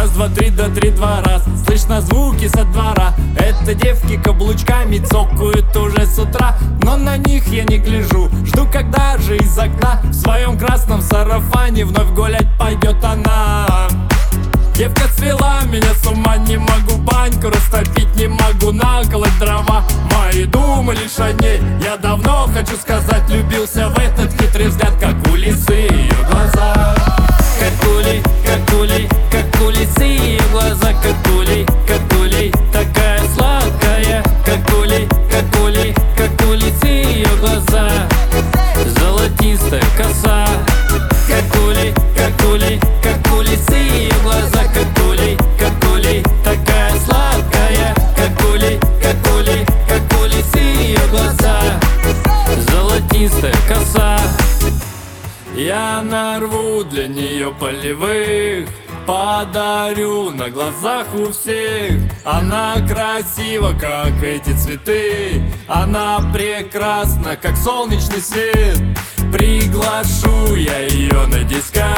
Раз, два, три, до три, два раз. Слышно звуки со двора. Это девки каблучками цокают уже с утра. Но на них я не гляжу, жду, когда же из окна в своем красном сарафане вновь гулять пойдет она. Девка свела меня с ума, не могу баньку растопить, не могу наколоть дрова. Мои думы лишь о ней, я давно хочу сказать, влюбился в этот хитрый взгляд, как у лисы ее глаза. Как у лисы ее глаза, как у лей, такая сладкая. Как у лисы ее глаза, золотистая коса. Как у лисы ее глаза, как у лей, такая сладкая. Как у лисы ее глаза, золотистая коса. Я нарву для нее полевых, подарю на глазах у всех. Она красива, как эти цветы, она прекрасна, как солнечный свет. Приглашу я ее на дискотеку,